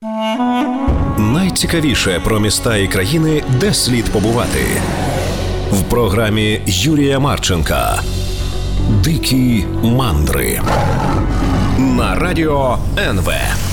Найцікавіше про міста і країни, де слід побувати. В програмі Юрія Марченка «Дикі мандри» на радио НВ.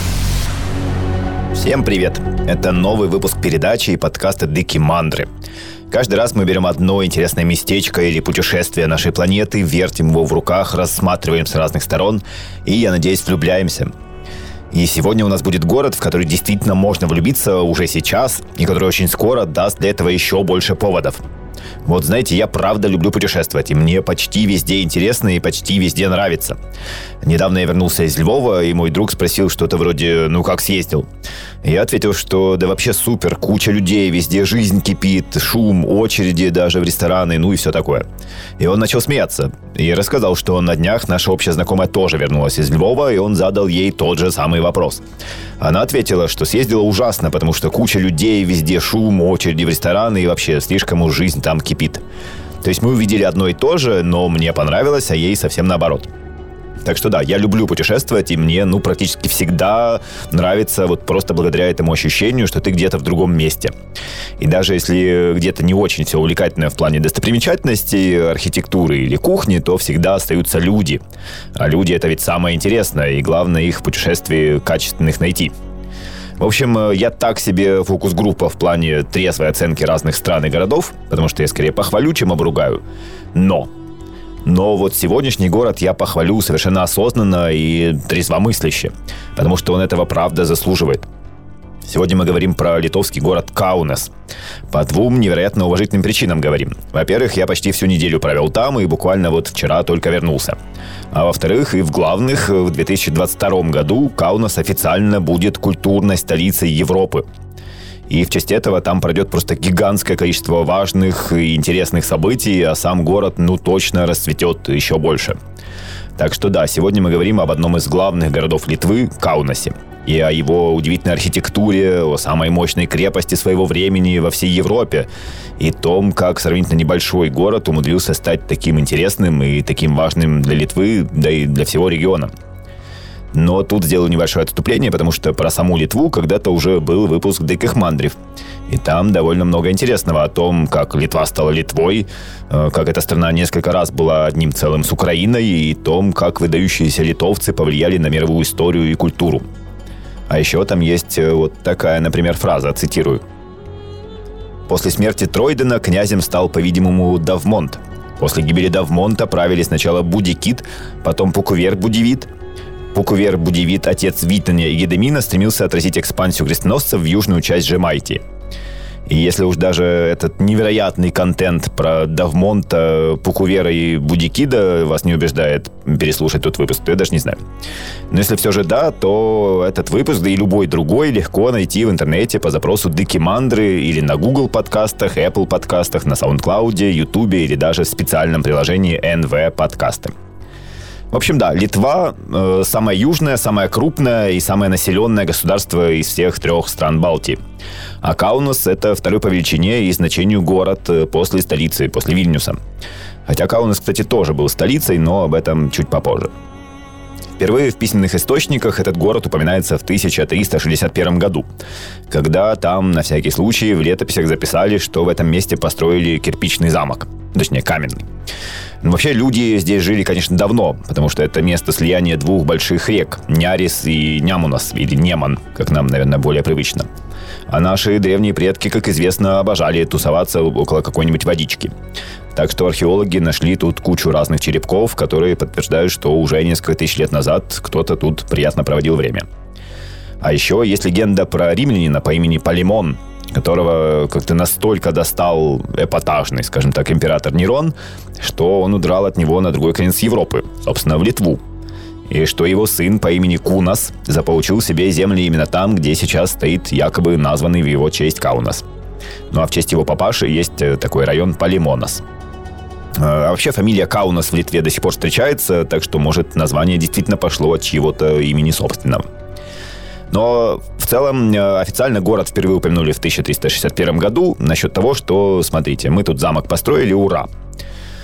Всем привет! Это новый выпуск передачи и подкаста «Дикие мандры». Каждый раз мы берем одно интересное местечко или путешествие нашей планеты, вертим его в руках, рассматриваем с разных сторон и, я надеюсь, влюбляемся. И сегодня у нас будет город, в который действительно можно влюбиться уже сейчас, и который очень скоро даст для этого еще больше поводов. Вот знаете, я правда люблю путешествовать, и мне почти везде интересно и почти везде нравится. Недавно я вернулся из Львова, и мой друг спросил что-то вроде «ну как съездил?». Я ответил, что да вообще супер, куча людей, везде жизнь кипит, шум, очереди даже в рестораны, ну и все такое. И он начал смеяться, и рассказал, что на днях наша общая знакомая тоже вернулась из Львова, и он задал ей тот же самый вопрос. Она ответила, что съездила ужасно, потому что куча людей, везде шум, очереди в рестораны, и вообще слишком уж жизнь там кипит. То есть мы увидели одно и то же, но мне понравилось, а ей совсем наоборот. Так что да, я люблю путешествовать, и мне, практически всегда нравится вот просто благодаря этому ощущению, что ты где-то в другом месте. И даже если где-то не очень все увлекательно в плане достопримечательностей, архитектуры или кухни, то всегда остаются люди. А люди — это ведь самое интересное, и главное их в путешествии качественных найти. В общем, я так себе фокус-группа в плане трезвой оценки разных стран и городов, потому что я скорее похвалю, чем обругаю. Но вот сегодняшний город я похвалю совершенно осознанно и трезвомысляще, потому что он этого правда заслуживает. Сегодня мы говорим про литовский город Каунас. По двум невероятно уважительным причинам говорим. Во-первых, я почти всю неделю провел там и буквально вот вчера только вернулся. А во-вторых, и в главных, в 2022 году Каунас официально будет культурной столицей Европы. И в честь этого там пройдет просто гигантское количество важных и интересных событий, а сам город, точно расцветет еще больше. Так что да, сегодня мы говорим об одном из главных городов Литвы – Каунасе. И о его удивительной архитектуре, о самой мощной крепости своего времени во всей Европе. И том, как сравнительно небольшой город умудрился стать таким интересным и таким важным для Литвы, да и для всего региона. Но тут сделаю небольшое отступление, потому что про саму Литву когда-то уже был выпуск «Диких мандрів». И там довольно много интересного о том, как Литва стала Литвой, как эта страна несколько раз была одним целым с Украиной, и том, как выдающиеся литовцы повлияли на мировую историю и культуру. А еще там есть вот такая, например, фраза, цитирую. «После смерти Тройдена князем стал, по-видимому, Давмонт. После гибели Давмонта правили сначала Будикит, потом Пукувер-Будивит. Пукувер-Будивит, отец Витоня и Гедемина, стремился отразить экспансию крестоносцев в южную часть Жемайтии. И если уж даже этот невероятный контент про Давмонта, Пукувера и Будикида вас не убеждает переслушать тот выпуск, то я даже не знаю. Но если все же да, то этот выпуск, да и любой другой, легко найти в интернете по запросу «Дикие мандры» или на Google подкастах, Apple подкастах, на SoundCloud, YouTube или даже в специальном приложении NV подкасты. В общем, да, Литва самое южное, самое крупное и самое населенное государство из всех трех стран Балтии. А Каунас – это второй по величине и значению город после столицы, после Вильнюса. Хотя Каунас, кстати, тоже был столицей, но об этом чуть попозже. Впервые в письменных источниках этот город упоминается в 1361 году, когда там, на всякий случай, в летописях записали, что в этом месте построили кирпичный замок, точнее, каменный. Но вообще люди здесь жили, конечно, давно, потому что это место слияния двух больших рек – Нярис и Нямунас, или Неман, как нам, наверное, более привычно. А наши древние предки, как известно, обожали тусоваться около какой-нибудь водички. Так что археологи нашли тут кучу разных черепков, которые подтверждают, что уже несколько тысяч лет назад кто-то тут приятно проводил время. А еще есть легенда про римлянина по имени Полемон, которого как-то настолько достал эпатажный, скажем так, император Нерон, что он удрал от него на другой конец Европы, собственно, в Литву. И что его сын по имени Кунас заполучил себе земли именно там, где сейчас стоит якобы названный в его честь Каунас. Ну а в честь его папаши есть такой район Полимонас. А вообще фамилия Каунас в Литве до сих пор встречается, так что, может, название действительно пошло от чьего-то имени собственного. Но в целом официально город впервые упомянули в 1361 году насчет того, что, смотрите, мы тут замок построили, ура.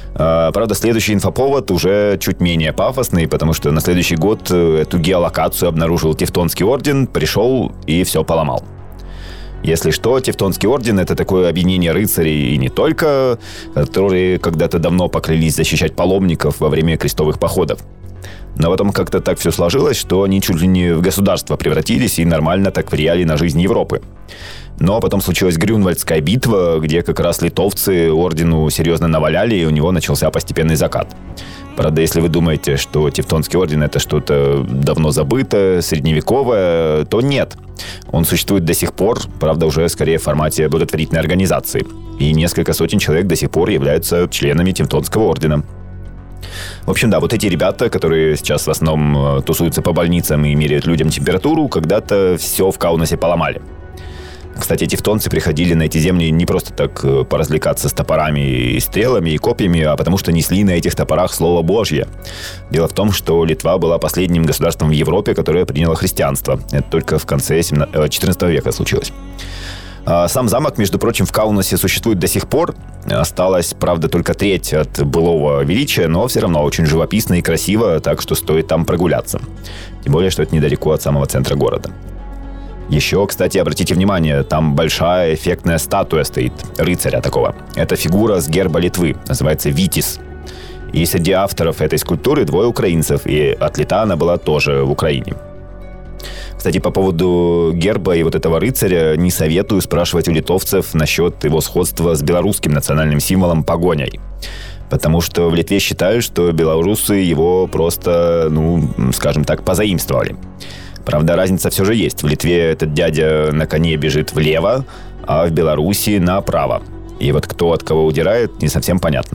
Правда, следующий инфоповод уже чуть менее пафосный, потому что на следующий год эту геолокацию обнаружил Тевтонский орден, пришел и все поломал. Если что, Тевтонский орден – это такое объединение рыцарей и не только, которые когда-то давно поклялись защищать паломников во время крестовых походов. Но потом как-то так все сложилось, что они чуть ли не в государство превратились и нормально так влияли на жизнь Европы. Но потом случилась Грюнвальдская битва, где как раз литовцы ордену серьезно наваляли, и у него начался постепенный закат. Правда, если вы думаете, что Тевтонский орден – это что-то давно забытое, средневековое, то нет. Он существует до сих пор, правда, уже скорее в формате благотворительной организации. И несколько сотен человек до сих пор являются членами Тевтонского ордена. В общем, да, вот эти ребята, которые сейчас в основном тусуются по больницам и меряют людям температуру, когда-то все в Каунасе поломали. Кстати, тевтонцы приходили на эти земли не просто так поразвлекаться с топорами и стрелами и копьями, а потому что несли на этих топорах Слово Божье. Дело в том, что Литва была последним государством в Европе, которое приняло христианство. Это только в конце XIV века случилось. Сам замок, между прочим, в Каунасе существует до сих пор. Осталась, правда, только треть от былого величия, но все равно очень живописно и красиво, так что стоит там прогуляться. Тем более, что это недалеко от самого центра города. Еще, кстати, обратите внимание, там большая эффектная статуя стоит, рыцаря такого. Это фигура с герба Литвы, называется Витис. И среди авторов этой скульптуры двое украинцев, и отлита она была тоже в Украине. Кстати, по поводу герба и вот этого рыцаря не советую спрашивать у литовцев насчет его сходства с белорусским национальным символом погоней. Потому что в Литве считают, что белорусы его просто, скажем так, позаимствовали. Правда, разница все же есть. В Литве этот дядя на коне бежит влево, а в Беларуси направо. И вот кто от кого удирает, не совсем понятно.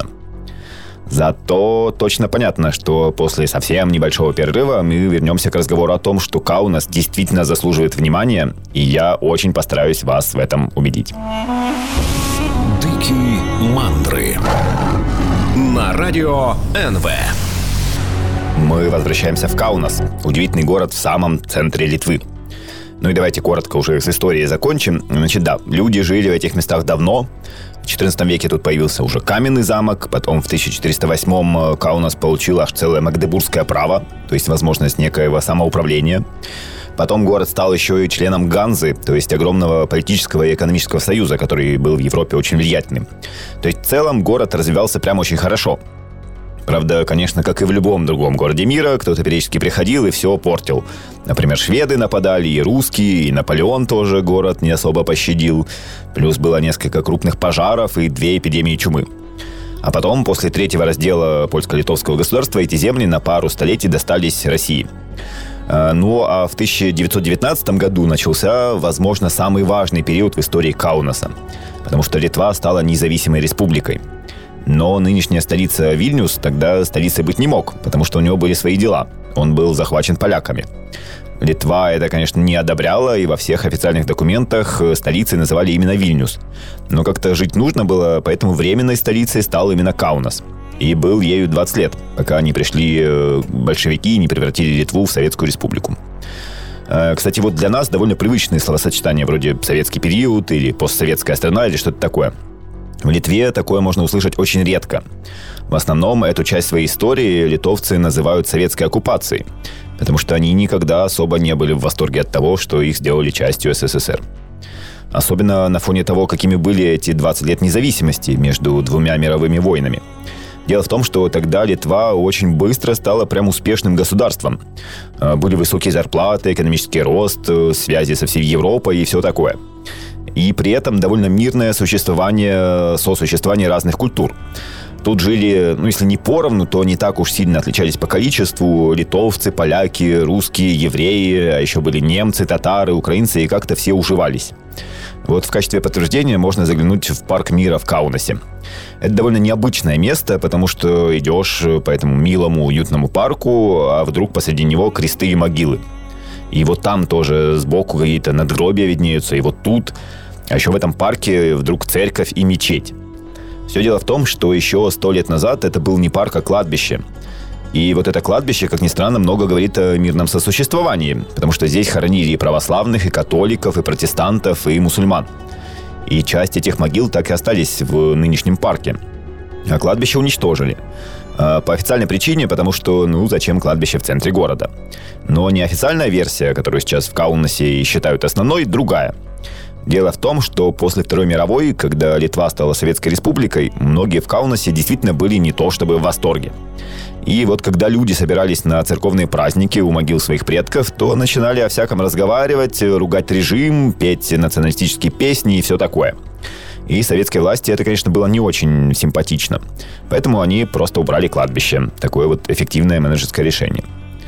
Зато точно понятно, что после совсем небольшого перерыва мы вернемся к разговору о том, что Каунас действительно заслуживает внимания, и я очень постараюсь вас в этом убедить. Дикі мандри на радио НВ. Мы возвращаемся в Каунас, удивительный город в самом центре Литвы. Ну и давайте коротко уже с историей закончим. Значит, да, люди жили в этих местах давно. В XIV веке тут появился уже каменный замок. Потом в 1408-м Каунас получил аж целое магдебургское право, то есть возможность некоего самоуправления. Потом город стал еще и членом Ганзы, то есть огромного политического и экономического союза, который был в Европе очень влиятельным. То есть в целом город развивался прямо очень хорошо. Правда, конечно, как и в любом другом городе мира, кто-то периодически приходил и все портил. Например, шведы нападали, и русские, и Наполеон тоже город не особо пощадил. Плюс было несколько крупных пожаров и 2 эпидемии чумы. А потом, после третьего раздела польско-литовского государства, эти земли на пару столетий достались России. Ну, а в 1919 году начался, возможно, самый важный период в истории Каунаса, потому что Литва стала независимой республикой. Но нынешняя столица Вильнюс тогда столицей быть не мог, потому что у него были свои дела. Он был захвачен поляками. Литва это, конечно, не одобряла, и во всех официальных документах столицей называли именно Вильнюс. Но как-то жить нужно было, поэтому временной столицей стал именно Каунас. И был ею 20 лет, пока не пришли большевики и не превратили Литву в Советскую Республику. Кстати, вот для нас довольно привычные словосочетания вроде «советский период» или «постсоветская страна» или что-то такое. В Литве такое можно услышать очень редко. В основном эту часть своей истории литовцы называют советской оккупацией, потому что они никогда особо не были в восторге от того, что их сделали частью СССР. Особенно на фоне того, какими были эти 20 лет независимости между 2 мировыми войнами. Дело в том, что тогда Литва очень быстро стала прям успешным государством. Были высокие зарплаты, экономический рост, связи со всей Европой и все такое. И при этом довольно мирное сосуществование разных культур. Тут жили, если не поровну, то не так уж сильно отличались по количеству литовцы, поляки, русские, евреи, а еще были немцы, татары, украинцы, и как-то все уживались. Вот в качестве подтверждения можно заглянуть в парк мира в Каунасе. Это довольно необычное место, потому что идешь по этому милому, уютному парку, а вдруг посреди него кресты и могилы. И вот там тоже сбоку какие-то надгробия виднеются, и вот тут. А еще в этом парке вдруг церковь и мечеть. Все дело в том, что еще 100 лет назад это был не парк, а кладбище. И вот это кладбище, как ни странно, много говорит о мирном сосуществовании, потому что здесь хоронили и православных, и католиков, и протестантов, и мусульман. И часть этих могил так и остались в нынешнем парке. а кладбище уничтожили. По официальной причине, потому что, зачем кладбище в центре города? Но неофициальная версия, которую сейчас в Каунасе считают основной, другая. Дело в том, что после Второй мировой, когда Литва стала Советской Республикой, многие в Каунасе действительно были не то чтобы в восторге. И вот когда люди собирались на церковные праздники у могил своих предков, то начинали о всяком разговаривать, ругать режим, петь националистические песни и все такое. И советской власти это, конечно, было не очень симпатично. Поэтому они просто убрали кладбище. Такое вот эффективное менеджерское решение.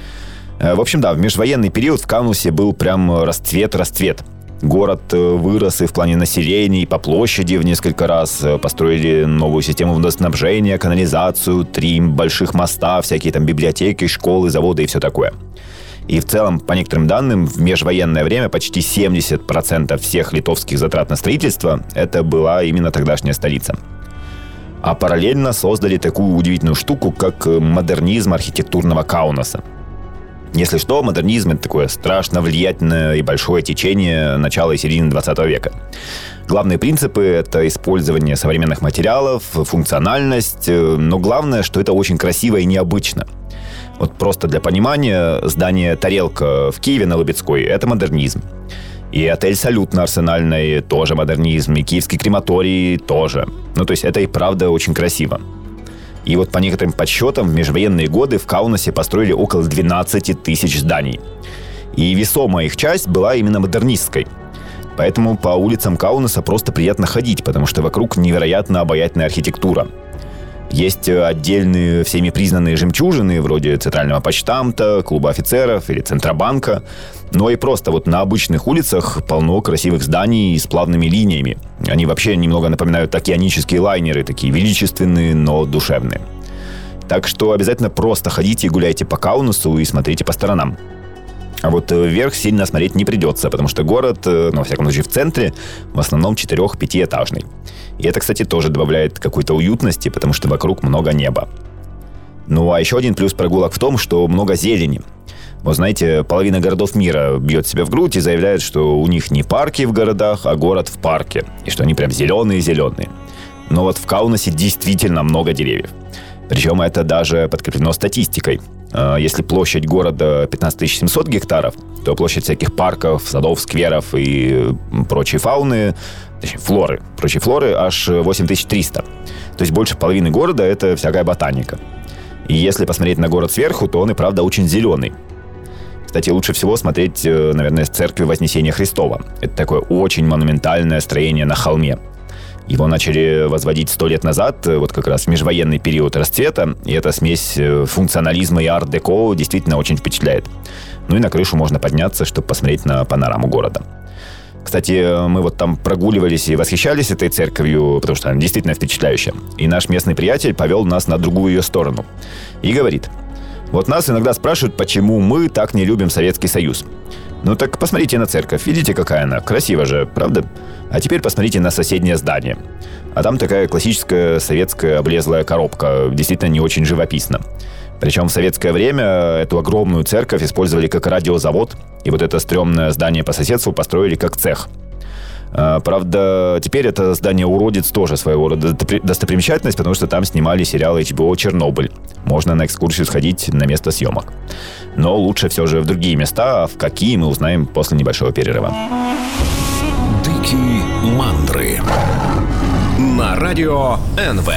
В общем, да, в межвоенный период в Каунасе был прям расцвет. Город вырос и в плане населения, и по площади в несколько раз. Построили новую систему водоснабжения, канализацию, 3 больших моста, всякие там библиотеки, школы, заводы и все такое. И в целом, по некоторым данным, в межвоенное время почти 70% всех литовских затрат на строительство – это была именно тогдашняя столица. А параллельно создали такую удивительную штуку, как модернизм архитектурного Каунаса. Если что, модернизм – это такое страшно влиятельное и большое течение начала и середины 20 века. Главные принципы – это использование современных материалов, функциональность, но главное, что это очень красиво и необычно. Вот просто для понимания, здание «Тарелка» в Киеве на Лубецкой – это модернизм. И отель «Салют» на Арсенальной – тоже модернизм, и киевский крематорий – тоже. То есть это и правда очень красиво. И вот по некоторым подсчетам в межвоенные годы в Каунасе построили около 12 тысяч зданий. И весомая их часть была именно модернистской. Поэтому по улицам Каунаса просто приятно ходить, потому что вокруг невероятно обаятельная архитектура. Есть отдельные всеми признанные жемчужины, вроде Центрального почтамта, Клуба офицеров или Центробанка. Но и просто вот на обычных улицах полно красивых зданий с плавными линиями. Они вообще немного напоминают океанические лайнеры, такие величественные, но душевные. Так что обязательно просто ходите и гуляйте по Каунасу и смотрите по сторонам. А вот вверх сильно смотреть не придется, потому что город, во всяком случае в центре, в основном 4-5-этажный. И это, кстати, тоже добавляет какой-то уютности, потому что вокруг много неба. А еще один плюс прогулок в том, что много зелени. Вот знаете, половина городов мира бьет себя в грудь и заявляет, что у них не парки в городах, а город в парке. И что они прям зеленые-зеленые. Но вот в Каунасе действительно много деревьев. Причем это даже подкреплено статистикой. Если площадь города 15 700 гектаров, то площадь всяких парков, садов, скверов и прочей фауны, точнее, прочей флоры аж 8300. То есть больше половины города – это всякая ботаника. И если посмотреть на город сверху, то он и правда очень зеленый. Кстати, лучше всего смотреть, наверное, с церкви Вознесения Христова. Это такое очень монументальное строение на холме. Его начали возводить 100 лет назад, вот как раз в межвоенный период расцвета, и эта смесь функционализма и арт-деко действительно очень впечатляет. И на крышу можно подняться, чтобы посмотреть на панораму города. Кстати, мы вот там прогуливались и восхищались этой церковью, потому что она действительно впечатляющая. И наш местный приятель повел нас на другую ее сторону. И говорит: вот нас иногда спрашивают, почему мы так не любим Советский Союз. Так посмотрите на церковь, видите, какая она? Красиво же, правда? А теперь посмотрите на соседнее здание. А там такая классическая советская облезлая коробка, действительно не очень живописно. Причем в советское время эту огромную церковь использовали как радиозавод, и вот это стрёмное здание по соседству построили как цех. Правда, теперь это здание-уродец тоже своего рода достопримечательность, потому что там снимали сериал HBO «Чернобыль». Можно на экскурсию сходить на место съемок. Но лучше все же в другие места, а в какие мы узнаем после небольшого перерыва. Дикие мандры на радио НВ.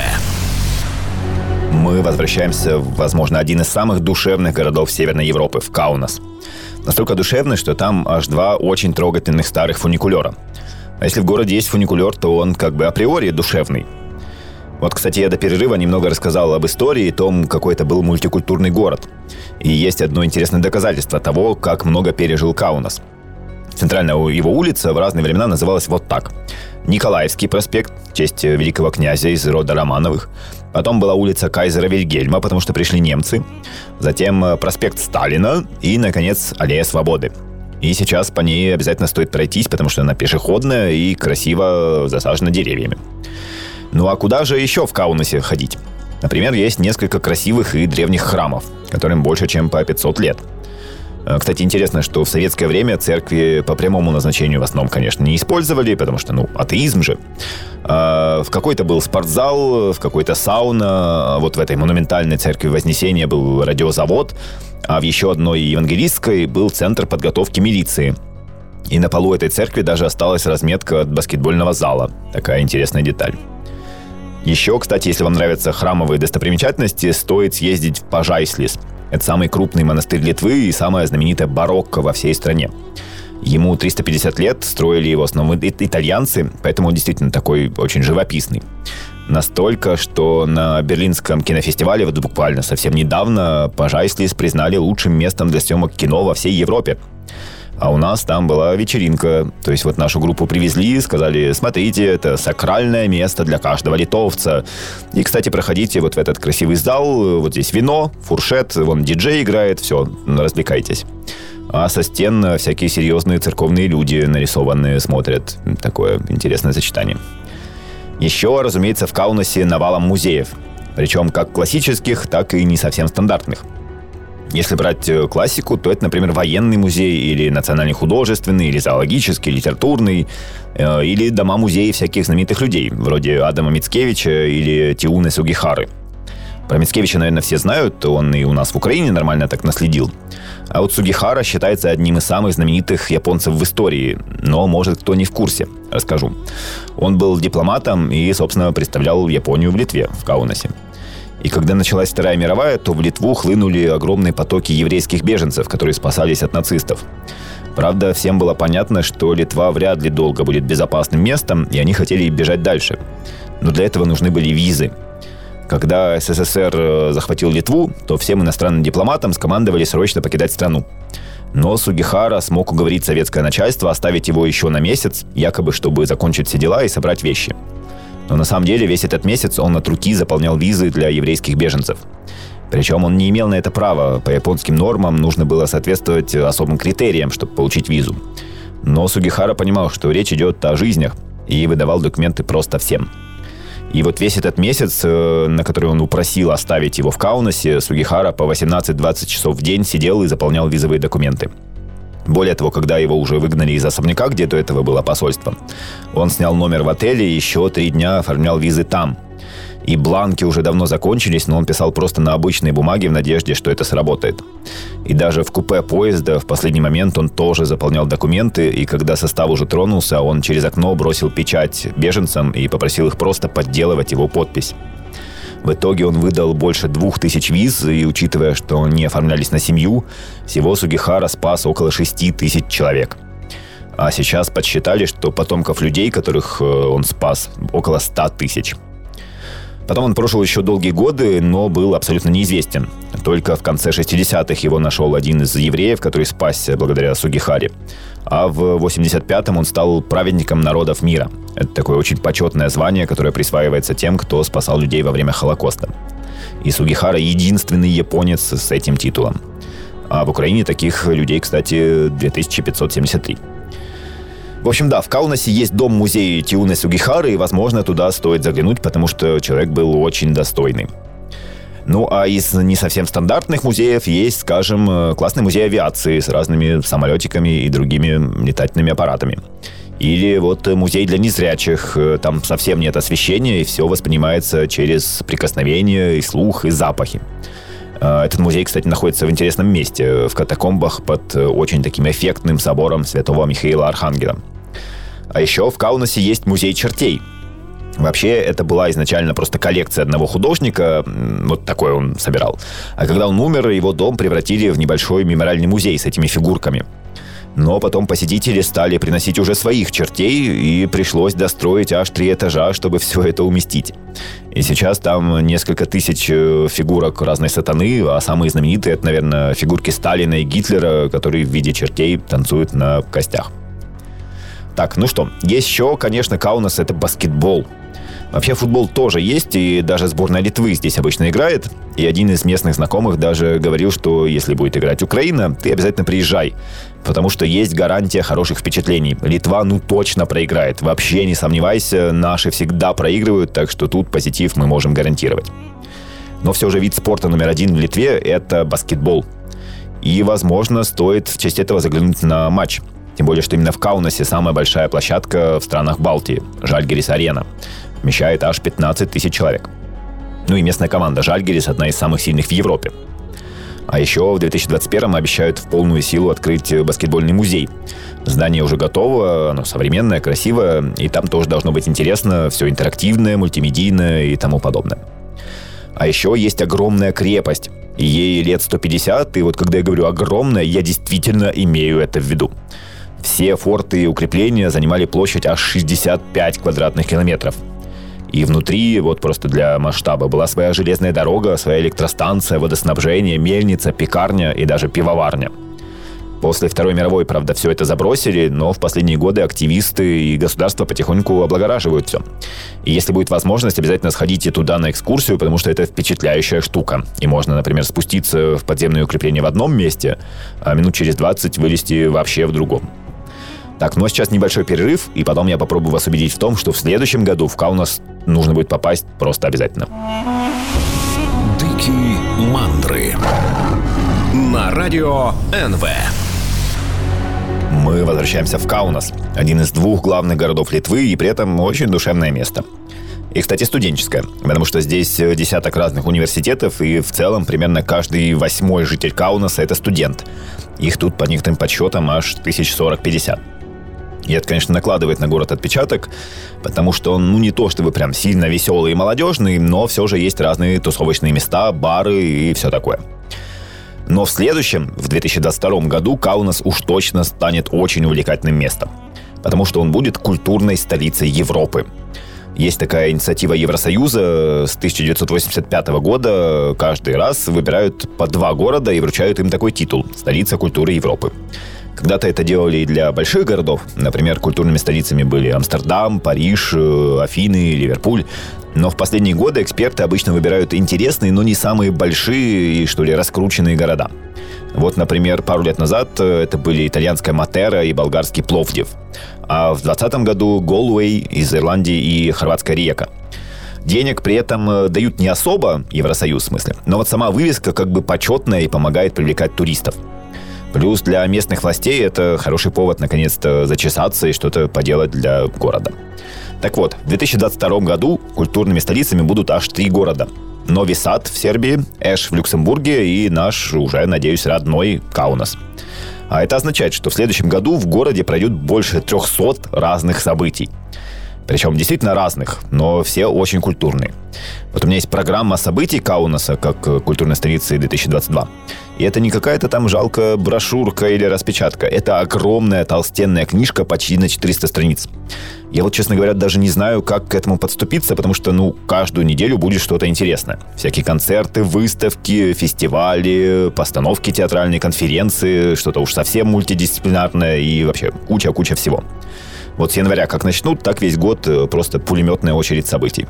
Мы возвращаемся в, возможно, один из самых душевных городов Северной Европы, в Каунас. Настолько душевный, что там аж 2 очень трогательных старых фуникулера. А если в городе есть фуникулер, то он как бы априори душевный. Вот, кстати, я до перерыва немного рассказал об истории и том, какой это был мультикультурный город. И есть одно интересное доказательство того, как много пережил Каунас. Центральная его улица в разные времена называлась вот так. Николаевский проспект, в честь великого князя из рода Романовых. Потом была улица Кайзера Вильгельма, потому что пришли немцы. Затем проспект Сталина и, наконец, Аллея Свободы. И сейчас по ней обязательно стоит пройтись, потому что она пешеходная и красиво засажена деревьями. А куда же еще в Каунасе ходить? Например, есть несколько красивых и древних храмов, которым больше, чем по 500 лет. Кстати, интересно, что в советское время церкви по прямому назначению в основном, конечно, не использовали, потому что, атеизм же. В какой-то был спортзал, в какой-то сауна. Вот в этой монументальной церкви Вознесения был радиозавод, а в еще одной евангелистской был центр подготовки милиции. И на полу этой церкви даже осталась разметка от баскетбольного зала. Такая интересная деталь. Еще, кстати, если вам нравятся храмовые достопримечательности, стоит съездить в Пажайслис. Это самый крупный монастырь Литвы и самая знаменитая барокко во всей стране. Ему 350 лет, строили его в основном итальянцы, поэтому он действительно такой очень живописный. Настолько, что на Берлинском кинофестивале вот буквально совсем недавно Пажайслис признали лучшим местом для съемок кино во всей Европе. А у нас там была вечеринка. То есть вот нашу группу привезли, сказали: смотрите, это сакральное место для каждого литовца. И, кстати, проходите вот в этот красивый зал. Вот здесь вино, фуршет, вон диджей играет, все, развлекайтесь. А со стен всякие серьезные церковные люди нарисованные смотрят. Такое интересное сочетание. Еще, разумеется, в Каунасе навалом музеев. Причем как классических, так и не совсем стандартных. Если брать классику, то это, например, военный музей, или национальный художественный, или зоологический, литературный, или дома-музеи всяких знаменитых людей, вроде Адама Мицкевича или Тиуны Сугихары. Про Мицкевича, наверное, все знают, он и у нас в Украине нормально так наследил. А вот Сугихара считается одним из самых знаменитых японцев в истории, но, может, кто не в курсе, расскажу. Он был дипломатом и, собственно, представлял Японию в Литве, в Каунасе. И когда началась Вторая мировая, то в Литву хлынули огромные потоки еврейских беженцев, которые спасались от нацистов. Правда, всем было понятно, что Литва вряд ли долго будет безопасным местом, и они хотели бежать дальше. Но для этого нужны были визы. Когда СССР захватил Литву, то всем иностранным дипломатам скомандовали срочно покидать страну. Но Сугихара смог уговорить советское начальство оставить его еще на месяц, якобы чтобы закончить все дела и собрать вещи. Но на самом деле весь этот месяц он от руки заполнял визы для еврейских беженцев. Причем он не имел на это права. По японским нормам нужно было соответствовать особым критериям, чтобы получить визу. Но Сугихара понимал, что речь идет о жизнях, и выдавал документы просто всем. И вот весь этот месяц, на который он упросил оставить его в Каунасе, Сугихара по 18-20 часов в день сидел и заполнял визовые документы. Более того, когда его уже выгнали из особняка, где до этого было посольство, он снял номер в отеле и еще 3 дня оформлял визы там. И бланки уже давно закончились, но он писал просто на обычной бумаге в надежде, что это сработает. И даже в купе поезда в последний момент он тоже заполнял документы, и когда состав уже тронулся, он через окно бросил печать беженцам и попросил их просто подделывать его подпись. В итоге он выдал больше 2000 виз, и учитывая, что они оформлялись на семью, всего Сугихара спас около 6000 человек. А сейчас подсчитали, что потомков людей, которых он спас, около 100 000. Потом он прожил еще долгие годы, но был абсолютно неизвестен. Только в конце 60-х его нашел один из евреев, который спасся благодаря Сугихаре. А в 85-м он стал праведником народов мира. Это такое очень почетное звание, которое присваивается тем, кто спасал людей во время Холокоста. И Сугихара единственный японец с этим титулом. А в Украине таких людей, кстати, 2573. В общем, да, в Каунасе есть дом-музей Тиуны Сугихары, и, возможно, туда стоит заглянуть, потому что человек был очень достойный. Ну, а из не совсем стандартных музеев есть, скажем, классный музей авиации с разными самолетиками и другими летательными аппаратами. Или вот музей для незрячих, там совсем нет освещения, и все воспринимается через прикосновение, и слух, и запахи. Этот музей, кстати, находится в интересном месте, в катакомбах под очень таким эффектным собором святого Михаила Архангела. А еще в Каунасе есть музей чертей. Вообще, это была изначально просто коллекция одного художника, вот такой он собирал. А когда он умер, его дом превратили в небольшой мемориальный музей с этими фигурками. Но потом посетители стали приносить уже своих чертей, и пришлось достроить аж 3 этажа, чтобы все это уместить. И сейчас там несколько тысяч фигурок разной сатаны, а самые знаменитые — это, наверное, фигурки Сталина и Гитлера, которые в виде чертей танцуют на костях. Так, ну что, есть еще, конечно, Каунас — это баскетбол. Вообще футбол тоже есть, и даже сборная Литвы здесь обычно играет. И один из местных знакомых даже говорил, что если будет играть Украина, ты обязательно приезжай, потому что есть гарантия хороших впечатлений. Литва точно проиграет, вообще не сомневайся, наши всегда проигрывают, так что тут позитив мы можем гарантировать. Но все же вид спорта номер 1 в Литве — это баскетбол. И, возможно, стоит в честь этого заглянуть на матч. Тем более, что именно в Каунасе самая большая площадка в странах Балтии – Žalgiris-арена. Вмещает аж 15 тысяч человек. Ну и местная команда «Žalgiris» – одна из самых сильных в Европе. А еще в 2021-м обещают в полную силу открыть баскетбольный музей. Здание уже готово, оно современное, красивое, и там тоже должно быть интересно, все интерактивное, мультимедийное и тому подобное. А еще есть огромная крепость, и ей лет 150, и вот когда я говорю «огромная», я действительно имею это в виду. Все форты и укрепления занимали площадь аж 65 квадратных километров. И внутри, вот просто для масштаба, была своя железная дорога, своя электростанция, водоснабжение, мельница, пекарня и даже пивоварня. После Второй мировой, правда, все это забросили, но в последние годы активисты и государство потихоньку облагораживают все. И если будет возможность, обязательно сходите туда на экскурсию, потому что это впечатляющая штука. И можно, например, спуститься в подземные укрепления в одном месте, а минут через 20 вылезти вообще в другом. Так, ну а сейчас небольшой перерыв, и потом я попробую вас убедить в том, что в следующем году в Каунас нужно будет попасть просто обязательно. Дикие мандры на радио НВ. Мы возвращаемся в Каунас, один из двух главных городов Литвы, и при этом очень душевное место. И, кстати, студенческое, потому что здесь десяток разных университетов, и в целом примерно каждый 8-й житель Каунаса – это студент. Их тут, по некоторым подсчетам, аж 1040-50. И это, конечно, накладывает на город отпечаток, потому что он, не то чтобы прям сильно веселый и молодежный, но все же есть разные тусовочные места, бары и все такое. Но в следующем, в 2022 году, Каунас уж точно станет очень увлекательным местом, потому что он будет культурной столицей Европы. Есть такая инициатива Евросоюза. С 1985 года каждый раз выбирают по 2 города и вручают им такой титул – «Столица культуры Европы». Когда-то это делали и для больших городов. Например, культурными столицами были Амстердам, Париж, Афины, Ливерпуль. Но в последние годы эксперты обычно выбирают интересные, но не самые большие и, что ли, раскрученные города. Вот, например, пару лет назад это были итальянская Матера и болгарский Пловдив. А в 2020 году Галуэй из Ирландии и хорватская Rijeka. Денег при этом дают не особо, Евросоюз в смысле, но вот сама вывеска как бы почетная и помогает привлекать туристов. Плюс для местных властей это хороший повод наконец-то зачесаться и что-то поделать для города. Так вот, в 2022 году культурными столицами будут аж 3 города. Нови Сад в Сербии, Эш в Люксембурге и наш, уже, надеюсь, родной Каунас. А это означает, что в следующем году в городе пройдет больше 300 разных событий. Причем действительно разных, но все очень культурные. Вот у меня есть программа событий Каунаса, как культурной столицы 2022. И это не какая-то там жалкая брошюрка или распечатка. Это огромная толстенная книжка почти на 400 страниц. Я вот, честно говоря, даже не знаю, как к этому подступиться, потому что, каждую неделю будет что-то интересное. Всякие концерты, выставки, фестивали, постановки театральные, конференции, что-то уж совсем мультидисциплинарное и вообще куча всего. Вот с января как начнут, так весь год просто пулеметная очередь событий.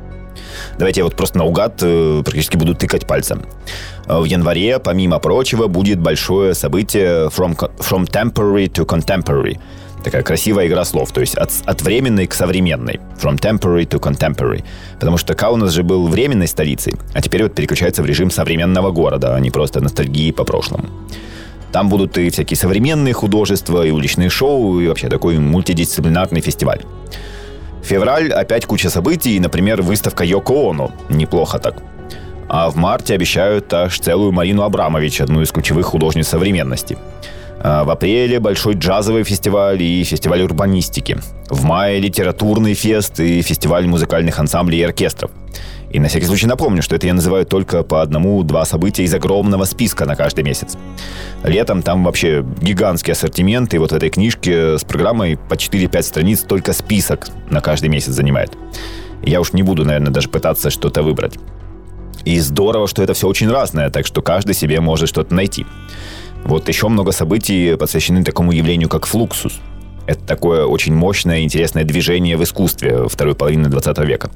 Давайте я вот просто наугад практически буду тыкать пальцем. В январе, помимо прочего, будет большое событие From Temporary to Contemporary. Такая красивая игра слов, то есть от временной к современной. From Temporary to Contemporary. Потому что Каунас же был временной столицей, а теперь вот переключается в режим современного города, а не просто ностальгии по прошлому. Там будут и всякие современные художества, и уличные шоу, и вообще такой мультидисциплинарный фестиваль. Февраль – опять куча событий, например, выставка Йоко Оно. Неплохо так. А в марте обещают аж целую Марину Абрамович, одну из ключевых художниц современности. А в апреле большой джазовый фестиваль и фестиваль урбанистики. В мае литературный фест и фестиваль музыкальных ансамблей и оркестров. И на всякий случай напомню, что это я называю только по 1-2 события из огромного списка на каждый месяц. Летом там вообще гигантский ассортимент, и вот в этой книжке с программой по 4-5 страниц только список на каждый месяц занимает. И я уж не буду, наверное, даже пытаться что-то выбрать. И здорово, что это все очень разное, так что каждый себе может что-то найти. Вот еще много событий посвящены такому явлению, как флуксус. Это такое очень мощное и интересное движение в искусстве второй половины 20 века.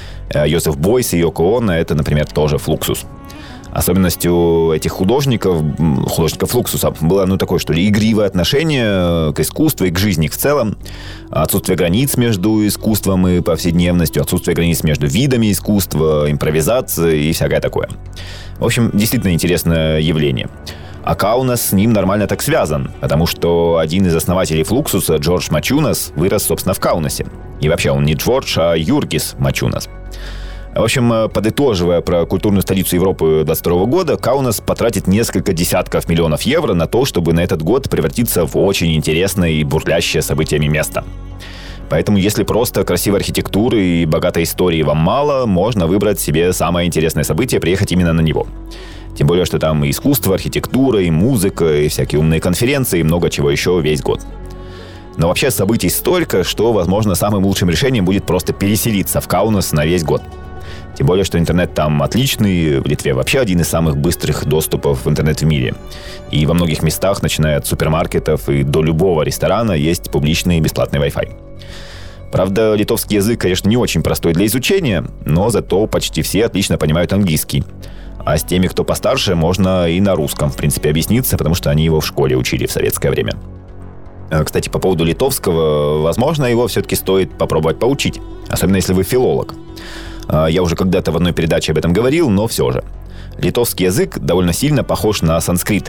Йозеф Бойс и Йоко Оно – это, например, тоже флуксус. Особенностью этих художников флуксуса было, такое, что ли, игривое отношение к искусству и к жизни в целом, отсутствие границ между искусством и повседневностью, отсутствие границ между видами искусства, импровизация и всякое такое. В общем, действительно интересное явление. А Каунас с ним нормально так связан, потому что один из основателей Флуксуса, Джордж Мачунас, вырос, собственно, в Каунасе. И вообще он не Джордж, а Юргис Мачунас. В общем, подытоживая про культурную столицу Европы 2022 года, Каунас потратит несколько десятков миллионов евро на то, чтобы на этот год превратиться в очень интересное и бурлящее событиями место. Поэтому, если просто красивой архитектуры и богатой истории вам мало, можно выбрать себе самое интересное событие, приехать именно на него. Тем более, что там и искусство, архитектура, и музыка, и всякие умные конференции, и много чего еще весь год. Но вообще событий столько, что, возможно, самым лучшим решением будет просто переселиться в Каунас на весь год. Тем более, что интернет там отличный, в Литве вообще один из самых быстрых доступов в интернет в мире. И во многих местах, начиная от супермаркетов и до любого ресторана, есть публичный бесплатный Wi-Fi. Правда, литовский язык, конечно, не очень простой для изучения, но зато почти все отлично понимают английский. А с теми, кто постарше, можно и на русском, в принципе, объясниться, потому что они его в школе учили в советское время. Кстати, по поводу литовского, возможно, его все-таки стоит попробовать поучить, особенно если вы филолог. Я уже когда-то в одной передаче об этом говорил, но все же. Литовский язык довольно сильно похож на санскрит.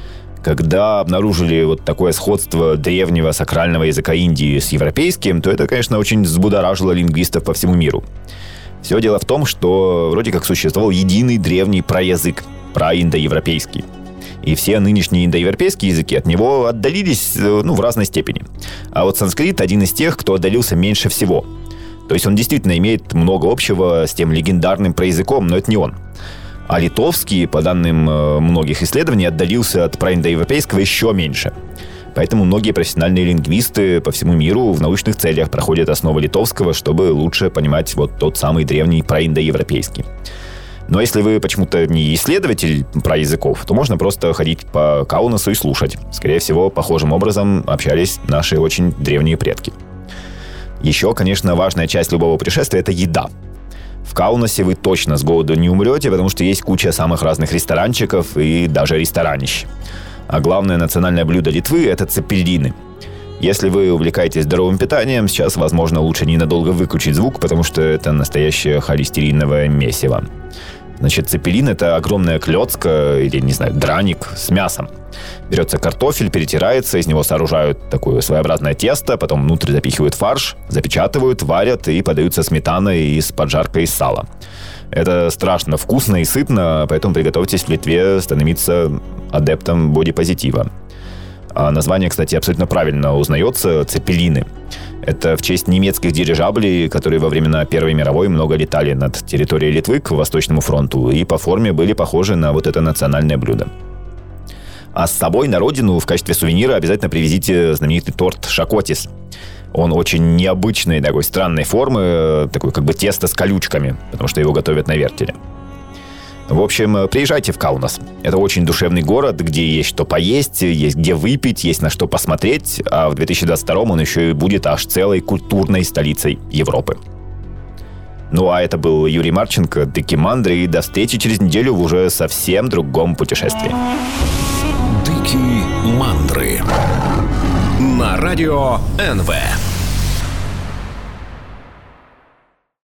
Когда обнаружили вот такое сходство древнего сакрального языка Индии с европейским, то это, конечно, очень взбудоражило лингвистов по всему миру. Все дело в том, что вроде как существовал единый древний праязык, праиндоевропейский. И все нынешние индоевропейские языки от него отдалились, в разной степени. А вот санскрит один из тех, кто отдалился меньше всего. То есть он действительно имеет много общего с тем легендарным праязыком, но это не он. А литовский, по данным многих исследований, отдалился от праиндоевропейского еще меньше. Поэтому многие профессиональные лингвисты по всему миру в научных целях проходят основы литовского, чтобы лучше понимать вот тот самый древний праиндоевропейский. Но если вы почему-то не исследователь праязыков, то можно просто ходить по Каунасу и слушать. Скорее всего, похожим образом общались наши очень древние предки. Еще, конечно, важная часть любого путешествия – это еда. В Каунасе вы точно с голоду не умрете, потому что есть куча самых разных ресторанчиков и даже ресторанищ. А главное национальное блюдо Литвы – это цепелины. Если вы увлекаетесь здоровым питанием, сейчас, возможно, лучше ненадолго выключить звук, потому что это настоящее холестериновое месиво. Значит, цепелин – это огромная клёцка или, не знаю, драник с мясом. Берется картофель, перетирается, из него сооружают такое своеобразное тесто, потом внутрь запихивают фарш, запечатывают, варят и подаются сметаной и с поджаркой из сала. Это страшно вкусно и сытно, поэтому приготовьтесь в Литве становиться адептом бодипозитива. А название, кстати, абсолютно правильно узнается – цепелины. Это в честь немецких дирижаблей, которые во времена Первой мировой много летали над территорией Литвы к Восточному фронту и по форме были похожи на вот это национальное блюдо. А с собой на родину в качестве сувенира обязательно привезите знаменитый торт шакотис. Он очень необычной, такой странной формы, такой как бы тесто с колючками, потому что его готовят на вертеле. В общем, приезжайте в Каунас. Это очень душевный город, где есть что поесть, есть где выпить, есть на что посмотреть, а в 2022 он еще и будет аж целой культурной столицей Европы. Ну а это был Юрий Марченко, Дикий Мандри, и до встречи через неделю в уже совсем другом путешествии. Дикие мандры на радио НВ.